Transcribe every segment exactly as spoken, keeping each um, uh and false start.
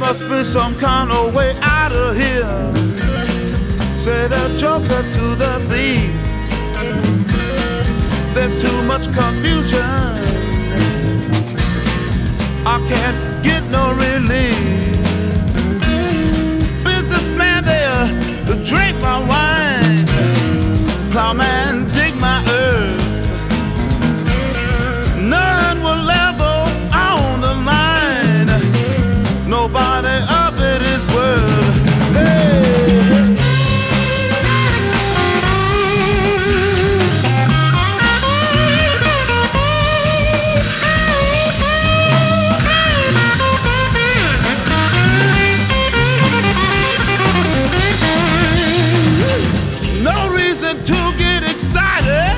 must be some kind of way out of here, said the joker to the thief. There's too much confusion, I can't get no relief. Businessman there to drink my wine, plowman dig my earth. None will level on the line, nobody of it is worth. Hey. No reason to get excited,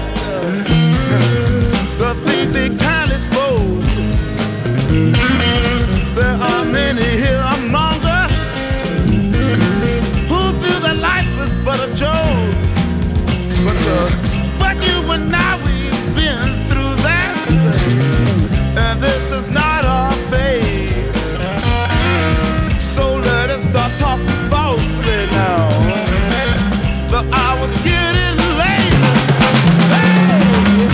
the thief be kindly spoke. There are many here among us who feel that life is but a joke. But, uh, but you and I, we've been through that, and this is not our fate. So let us start talking falsely now. The hour's getting late. Hey!